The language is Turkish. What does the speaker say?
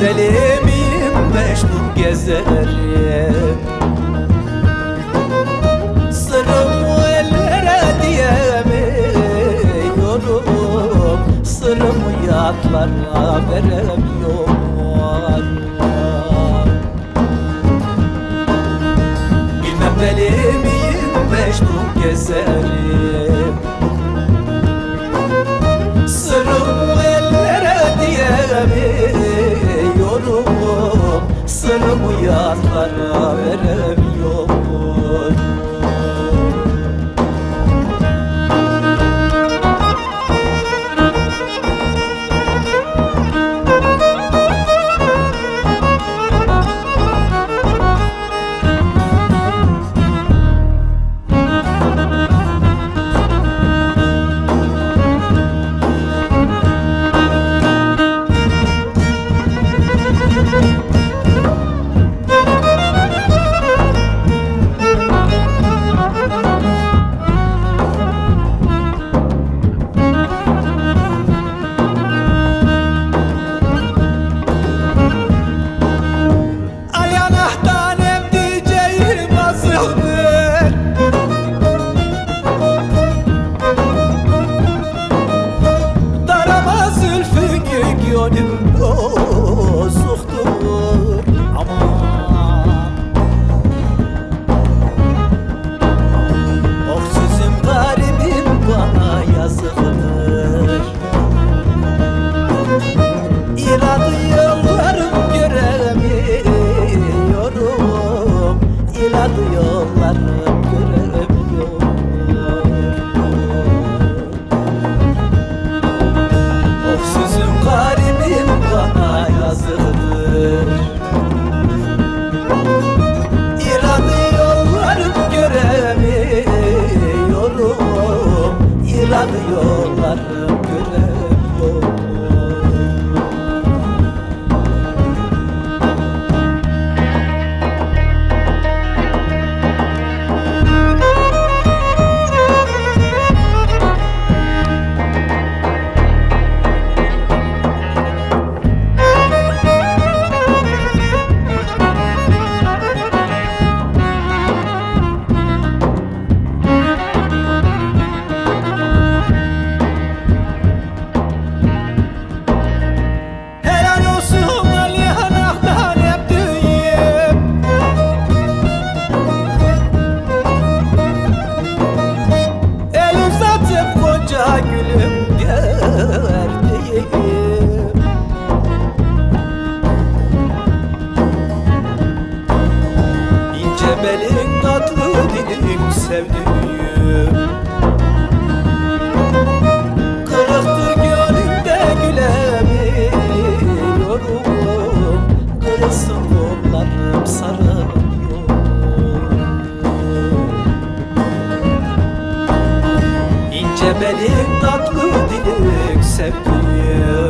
Bilmemeli miyim Mecnun gezerim? Sırrımı ellere diyemiyorum, sırrımı yatlara veremiyorum. Bilmemeli miyim Mecnun gezerim? Sırrımı ellere diyemiyorum, sırrımı yatlara veremiyorum. Gönlüm bozuktur aman. Oh sözüm garibim bana yazıktır. İradı yollarım göremiyorum, İradı yollarım göremiyorum. Oh sözüm garibim bana yazıktır. İradı yollarım göremiyorum, İradı yollarım göremiyorum. Gülüm gerdeğim, İnce belin tatlı dilim sevdiğim, kırıktır gönlümde gülemiyorum, kırılsın kollarım sarılıyor. İnce belin tatlı dilim sevdiğim,